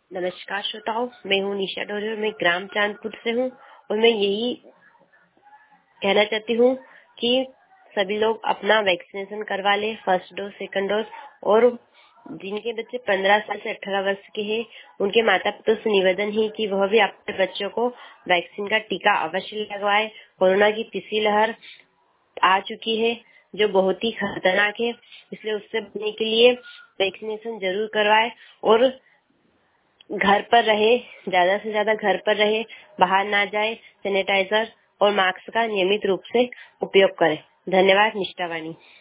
नमस्कार श्रोताओं, मैं हूँ निशा डोरे और मैं ग्राम चांदपुर से हूँ। और मैं यही कहना चाहती हूँ कि सभी लोग अपना वैक्सीनेशन करवा ले, फर्स्ट डोज, सेकंड डोज। और जिनके बच्चे 15 साल से 18 वर्ष के हैं, उनके माता पिता से निवेदन है कि वह भी अपने बच्चों को वैक्सीन का टीका अवश्य लगवाए। कोरोना की तीसरी लहर आ चुकी है जो बहुत ही खतरनाक है, इसलिए उससे बचने के लिए वैक्सीनेशन जरूर करवाए और घर पर रहे, ज्यादा से ज्यादा घर पर रहे, बाहर ना जाए, सैनिटाइजर और मास्क का नियमित रूप से उपयोग करें। धन्यवाद। निष्ठावाणी।